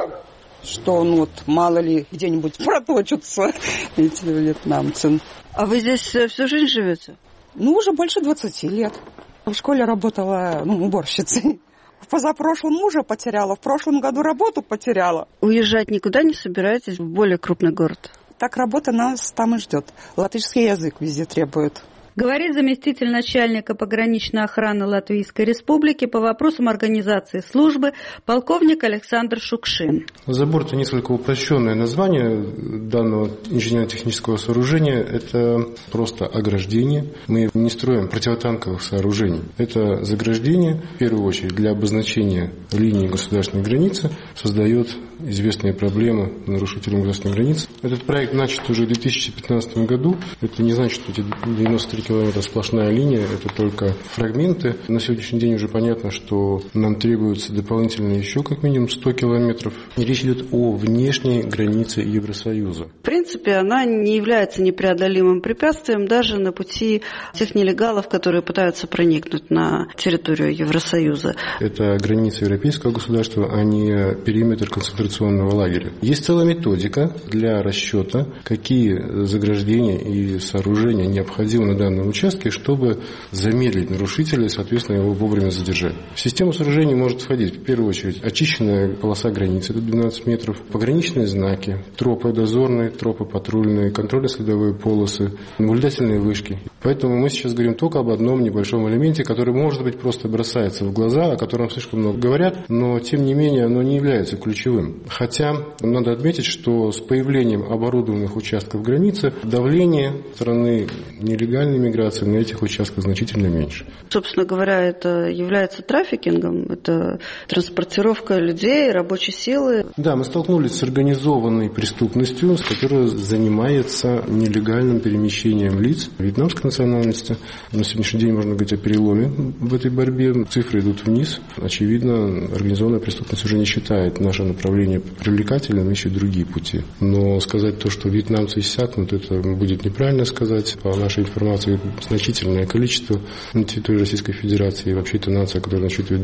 Что мало ли где-нибудь проточатся эти вьетнамцы. А вы здесь всю жизнь живете? Уже больше 20 лет. В школе работала уборщицей. Позапрошлом мужа потеряла, в прошлом году работу потеряла. Уезжать никуда не собираетесь в более крупный город? Так работа нас там и ждет. Латышский язык везде требует. Говорит заместитель начальника пограничной охраны Латвийской Республики по вопросам организации службы полковник Александр Шукшин. Забор – это несколько упрощенное название данного инженерно-технического сооружения. Это просто ограждение. Мы не строим противотанковых сооружений. Это заграждение, в первую очередь, для обозначения линии государственной границы, создает известные проблемы нарушителям государственной границы. Этот проект начат уже в 2015 году. Это не значит, что эти 93 километра сплошная линия, это только фрагменты. На сегодняшний день уже понятно, что нам требуется дополнительно еще как минимум 100 километров. И речь идет о внешней границе Евросоюза. В принципе, она не является непреодолимым препятствием даже на пути тех нелегалов, которые пытаются проникнуть на территорию Евросоюза. Это граница европейского государства, а не периметр концентрационного лагеря. Есть целая методика для расчета, какие заграждения и сооружения необходимы на данном участке, чтобы замедлить нарушителя и, соответственно, его вовремя задержать. В систему сооружений может входить, в первую очередь, очищенная полоса границы до 12 метров, пограничные знаки, тропы дозорные, тропы патрульные, контрольно-следовые полосы, наблюдательные вышки. Поэтому мы сейчас говорим только об одном небольшом элементе, который, может быть, просто бросается в глаза, о котором слишком много говорят, но, тем не менее, оно не является ключевым. Хотя, надо отметить, что с появлением оборудованных участков границы давление стороны нелегальной миграции на этих участках значительно меньше. Собственно говоря, это является трафикингом, это транспортировка людей, рабочей силы. Да, мы столкнулись с организованной преступностью, которая занимается нелегальным перемещением лиц вьетнамской национальности. На сегодняшний день можно говорить о переломе в этой борьбе. Цифры идут вниз. Очевидно, организованная преступность уже не считает наше направление привлекательным, ищет другие пути. Но сказать то, что вьетнамцы иссякнут, это будет неправильно сказать. По нашей информации, значительное количество на территории Российской Федерации. И вообще это нация, которая насчитывает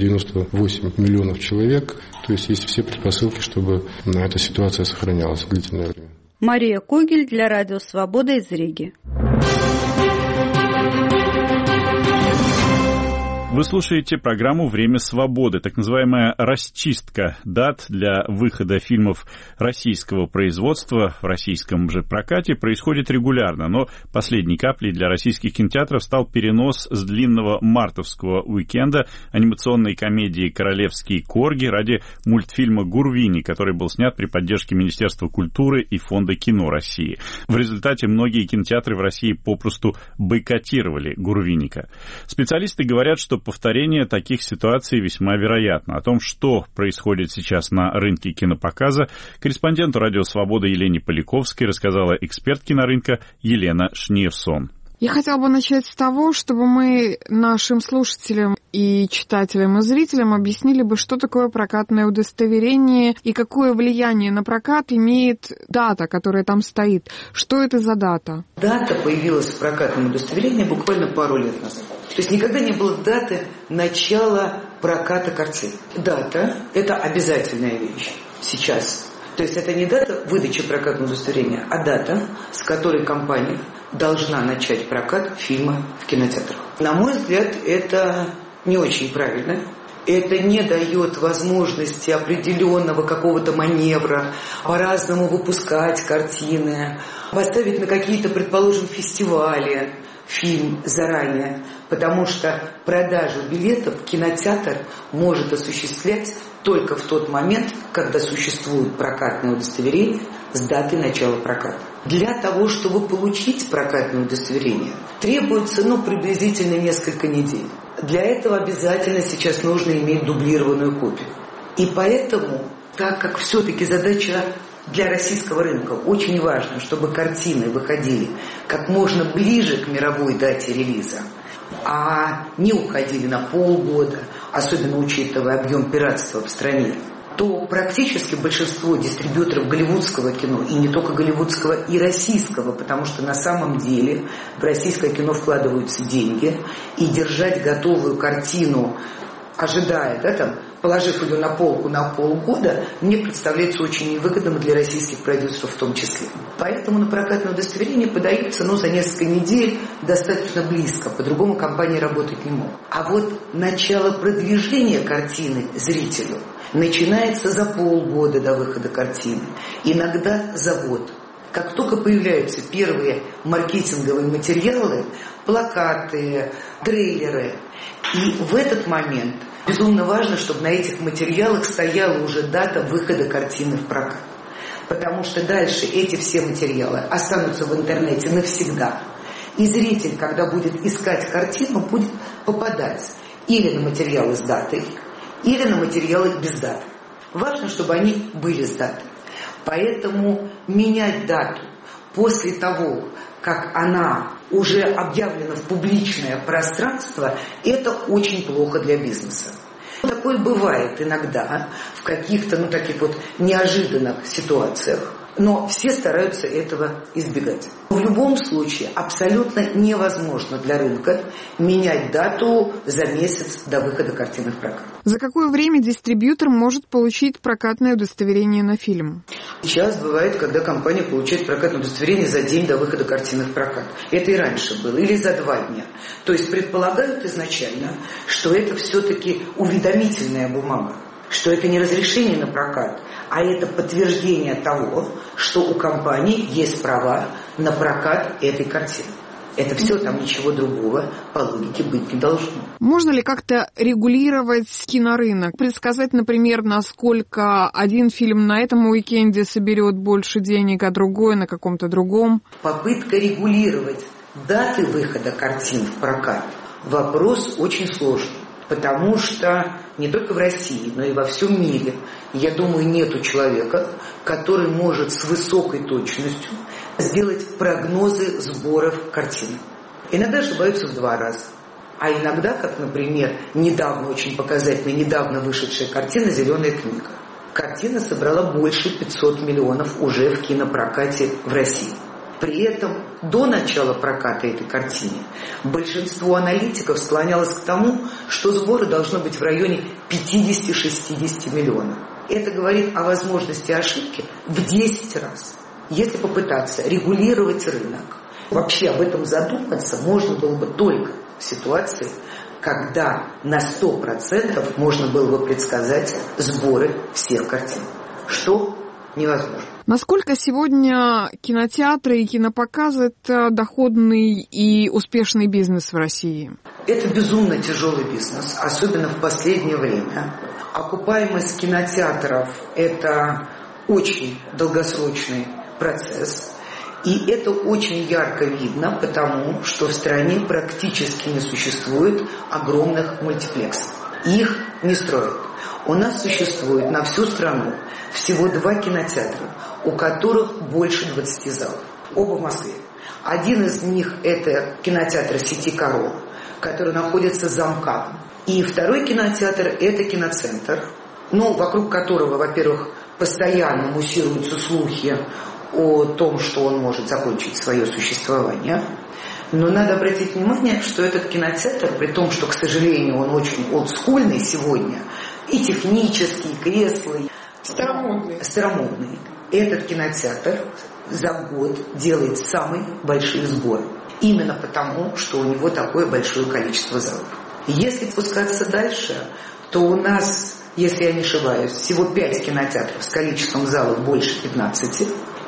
98 миллионов человек. То есть есть все предпосылки, чтобы эта ситуация сохранялась длительное время. Мария Когель для Радио Свобода из Риги. Вы слушаете программу «Время свободы», так называемая расчистка дат для выхода фильмов российского производства в российском же прокате происходит регулярно, но последней каплей для российских кинотеатров стал перенос с длинного мартовского уикенда анимационной комедии «Королевские корги» ради мультфильма «Гурвини», который был снят при поддержке Министерства культуры и Фонда кино России. В результате многие кинотеатры в России попросту бойкотировали «Гурвиника». Специалисты говорят, что повторение таких ситуаций весьма вероятно. О том, что происходит сейчас на рынке кинопоказа, корреспонденту «Радио Свобода» Елене Поляковской рассказала эксперт кинорынка Елена Шниерсон. Я хотела бы начать с того, чтобы мы нашим слушателям и читателям и зрителям объяснили бы, что такое прокатное удостоверение и какое влияние на прокат имеет дата, которая там стоит. Что это за дата? Дата появилась в прокатном удостоверении буквально пару лет назад. То есть никогда не было даты начала проката картин. Дата – это обязательная вещь сейчас. То есть это не дата выдачи прокатного удостоверения, а дата, с которой компания должна начать прокат фильма в кинотеатрах. На мой взгляд, это не очень правильно. Это не дает возможности определенного какого-то маневра, по-разному выпускать картины, поставить на какие-то, предположим, фестивали фильм заранее, потому что продажу билетов кинотеатр может осуществлять только в тот момент, когда существует прокатное удостоверение с датой начала проката. Для того, чтобы получить прокатное удостоверение, требуется приблизительно несколько недель. Для этого обязательно сейчас нужно иметь дублированную копию. И поэтому, так как все-таки задача для российского рынка очень важно, чтобы картины выходили как можно ближе к мировой дате релиза, а не уходили на полгода, особенно учитывая объем пиратства в стране, то практически большинство дистрибьюторов голливудского кино, и не только голливудского, и российского, потому что на самом деле в российское кино вкладываются деньги, и держать готовую картину, ожидая, положив ее на полку на полгода, мне представляется очень невыгодным для российских продюсеров в том числе. Поэтому на прокатное удостоверение подаются за несколько недель достаточно близко, по-другому компании работать не могут. А вот начало продвижения картины зрителю начинается за полгода до выхода картины, иногда за год. Как только появляются первые маркетинговые материалы, плакаты, трейлеры, и в этот момент безумно важно, чтобы на этих материалах стояла уже дата выхода картины в прокат. Потому что дальше эти все материалы останутся в интернете навсегда. И зритель, когда будет искать картину, будет попадать или на материалы с датой, или на материалы без даты. Важно, чтобы они были с датой. Поэтому менять дату после того, как она уже объявлена в публичное пространство, это очень плохо для бизнеса. Такое бывает иногда в каких-то таких неожиданных ситуациях, но все стараются этого избегать. В любом случае абсолютно невозможно для рынка менять дату за месяц до выхода картины в прокат. За какое время дистрибьютор может получить прокатное удостоверение на фильм? Сейчас бывает, когда компания получает прокатное удостоверение за день до выхода картины в прокат. Это и раньше было, или за 2 дня. То есть предполагают изначально, что это все-таки уведомительная бумага, что это не разрешение на прокат, а это подтверждение того, что у компании есть права на прокат этой картины. Это все, там ничего другого по логике быть не должно. Можно ли как-то регулировать кинорынок? Предсказать, например, насколько один фильм на этом уикенде соберет больше денег, а другой на каком-то другом? Попытка регулировать даты выхода картин в прокат – вопрос очень сложный. Потому что не только в России, но и во всем мире, я думаю, нету человека, который может с высокой точностью сделать прогнозы сборов картины. Иногда ошибаются в 2 раза. А иногда, как, например, очень показательная, недавно вышедшая картина «Зеленая книга». Картина собрала больше 500 миллионов уже в кинопрокате в России. При этом до начала проката этой картины большинство аналитиков склонялось к тому, что сборы должны быть в районе 50-60 миллионов. Это говорит о возможности ошибки в 10 раз. Если попытаться регулировать рынок, вообще об этом задуматься можно было бы только в ситуации, когда на 100% можно было бы предсказать сборы всех картин, что невозможно. Насколько сегодня кинотеатры и кинопоказы – это доходный и успешный бизнес в России? Это безумно тяжелый бизнес, особенно в последнее время. Окупаемость кинотеатров – это очень долгосрочный процесс. И это очень ярко видно, потому что в стране практически не существует огромных мультиплексов. Их не строят. У нас существует на всю страну всего 2 кинотеатра, у которых больше 20 залов. Оба в Москве. Один из них – это кинотеатр сети «Корол», который находится за МКАДом. И второй кинотеатр – это киноцентр, вокруг которого, во-первых, постоянно муссируются слухи о том, что он может закончить свое существование. Но надо обратить внимание, что этот кинотеатр, при том, что, к сожалению, он очень олдскульный сегодня, и технический, и кресла, старомодный. Этот кинотеатр за год делает самые большие сборы. Именно потому, что у него такое большое количество залов. Если спускаться дальше, то у нас, если я не ошибаюсь, всего 5 кинотеатров с количеством залов больше 15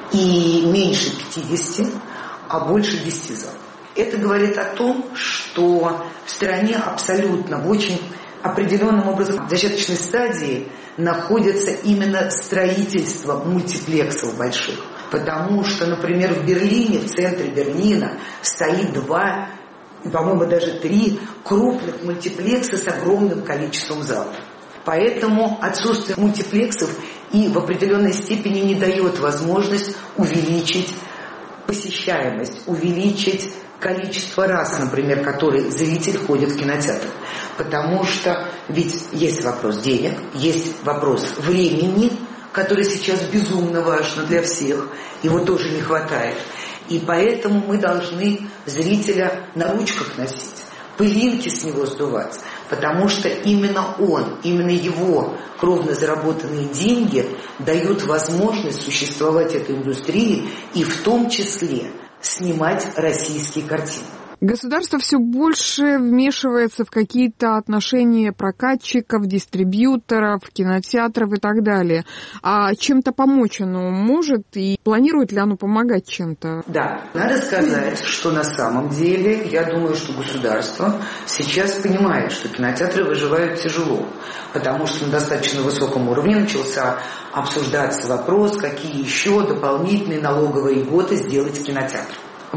и меньше 50, а больше 10 залов. Это говорит о том, что в стране абсолютно в очень определенном образом в зачаточной стадии находится именно строительство мультиплексов больших. Потому что, например, в Берлине, в центре Берлина, стоит 2, по-моему, даже 3 крупных мультиплекса с огромным количеством залов. Поэтому отсутствие мультиплексов и в определенной степени не дает возможность увеличить посещаемость, увеличить количество раз, например, которые зритель ходит в кинотеатр. Потому что ведь есть вопрос денег, есть вопрос времени, который сейчас безумно важно для всех, его тоже не хватает. И поэтому мы должны зрителя на ручках носить, пылинки с него сдувать, потому что именно он, именно его кровно заработанные деньги дают возможность существовать этой индустрии и в том числе снимать российские картины. Государство все больше вмешивается в какие-то отношения прокатчиков, дистрибьюторов, кинотеатров и так далее. А чем-то помочь оно может и планирует ли оно помогать чем-то? Да, надо сказать, что на самом деле, я думаю, что государство сейчас понимает, что кинотеатры выживают тяжело, потому что на достаточно высоком уровне начался обсуждаться вопрос, какие еще дополнительные налоговые льготы сделать кинотеатру.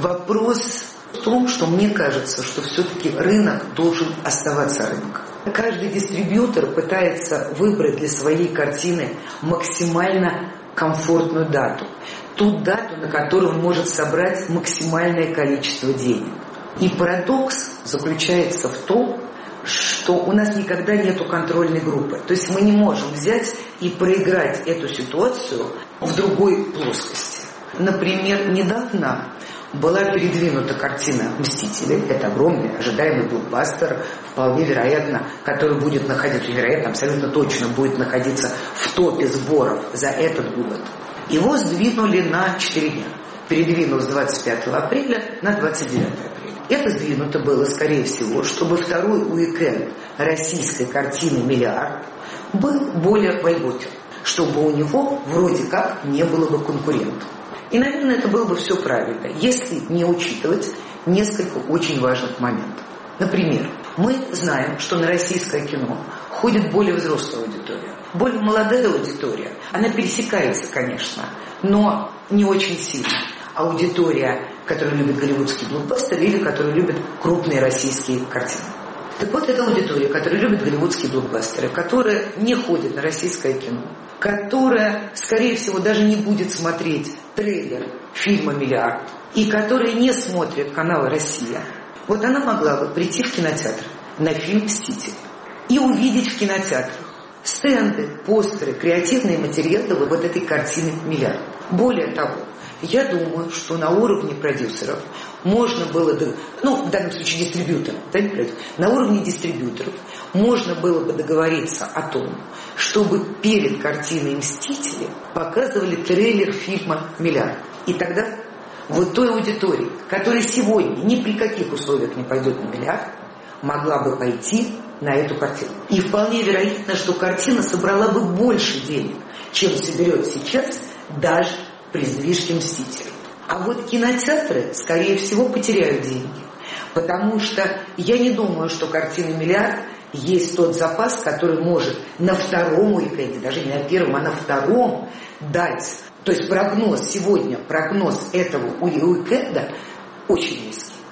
Вопрос в том, что мне кажется, что все-таки рынок должен оставаться рынком. Каждый дистрибьютор пытается выбрать для своей картины максимально комфортную дату. Ту дату, на которую он может собрать максимальное количество денег. И парадокс заключается в том, что у нас никогда нету контрольной группы. То есть мы не можем взять и проиграть эту ситуацию в другой плоскости. Например, недавно была передвинута картина «Мстители». Это огромный, ожидаемый блокбастер, вполне вероятно, который будет находиться, вероятно, абсолютно точно будет находиться в топе сборов за этот год. Его сдвинули на 4 дня. Передвинули с 25 апреля на 29 апреля. Это сдвинуто было, скорее всего, чтобы второй уикенд российской картины «Миллиард» был более вольготен, чтобы у него вроде как не было бы конкурентов. И, наверное, это было бы все правильно, если не учитывать несколько очень важных моментов. Например, мы знаем, что на российское кино ходит более взрослая аудитория. Более молодая аудитория, она пересекается, конечно, но не очень сильно. Аудитория, которая любит голливудские блокбастеры или которая любит крупные российские картины. Так вот, это аудитория, которая любит голливудские блокбастеры, которая не ходит на российское кино, которая, скорее всего, даже не будет смотреть трейлер фильма «Миллиард», и которая не смотрит канал «Россия». Вот она могла бы прийти в кинотеатр на фильм «Мстители» и увидеть в кинотеатрах стенды, постеры, креативные материалы вот этой картины «Миллиард». Более того, я думаю, что на уровне продюсеров можно было, в данном случае дистрибьюторов, на уровне дистрибьюторов можно было бы договориться о том, чтобы перед картиной «Мстители» показывали трейлер фильма «Миллиард». И тогда вот той аудитории, которая сегодня ни при каких условиях не пойдет на «Миллиард», могла бы пойти на эту картину. И вполне вероятно, что картина собрала бы больше денег, чем соберет сейчас даже при сдвижке «Мстителей». А вот кинотеатры, скорее всего, потеряют деньги. Потому что я не думаю, что картина «Миллиард» есть тот запас, который может на втором уикенде, даже не на первом, а на втором дать. То есть прогноз сегодня, прогноз этого уикенда очень низкий.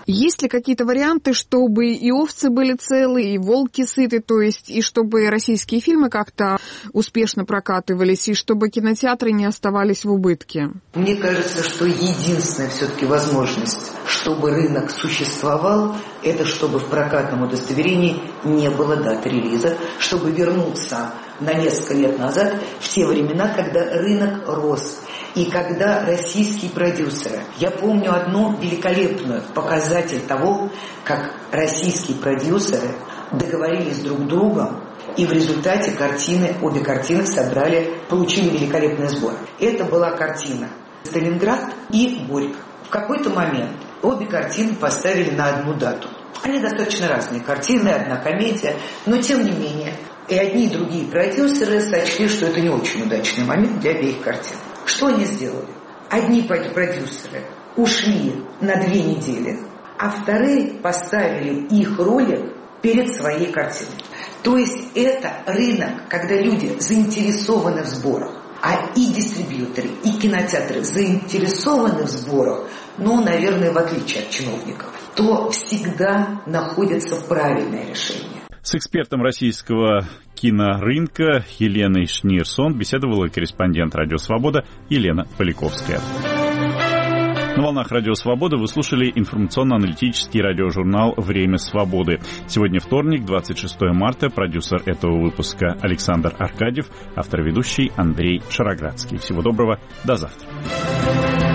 Есть ли какие-то варианты, чтобы и овцы были целы, и волки сыты, то есть и чтобы российские фильмы как-то успешно прокатывались, и чтобы кинотеатры не оставались в убытке? Мне кажется, что единственная все-таки возможность, чтобы рынок существовал, это чтобы в прокатном удостоверении не было даты релиза, чтобы вернуться на несколько лет назад, в те времена, когда рынок рос. И когда российские продюсеры, я помню одну великолепную показатель того, как российские продюсеры договорились друг с другом, и в результате обе картины получили великолепный сбор. Это была картина «Сталинград» и «Горько». В какой-то момент обе картины поставили на одну дату. Они достаточно разные картины, одна комедия, но тем не менее и одни, и другие продюсеры сочли, что это не очень удачный момент для обеих картин. Что они сделали? Одни продюсеры ушли на 2 недели, а вторые поставили их ролик перед своей картиной. То есть это рынок, когда люди заинтересованы в сборах, а и дистрибьюторы, и кинотеатры заинтересованы в сборах, наверное, в отличие от чиновников, то всегда находится правильное решение. С экспертом российского кинорынка Еленой Шнирсон беседовала корреспондент «Радио Свобода» Елена Поляковская. На волнах «Радио Свобода» вы слушали информационно-аналитический радиожурнал «Время свободы». Сегодня вторник, 26 марта. Продюсер этого выпуска Александр Аркадьев, автор-ведущий Андрей Шароградский. Всего доброго, до завтра.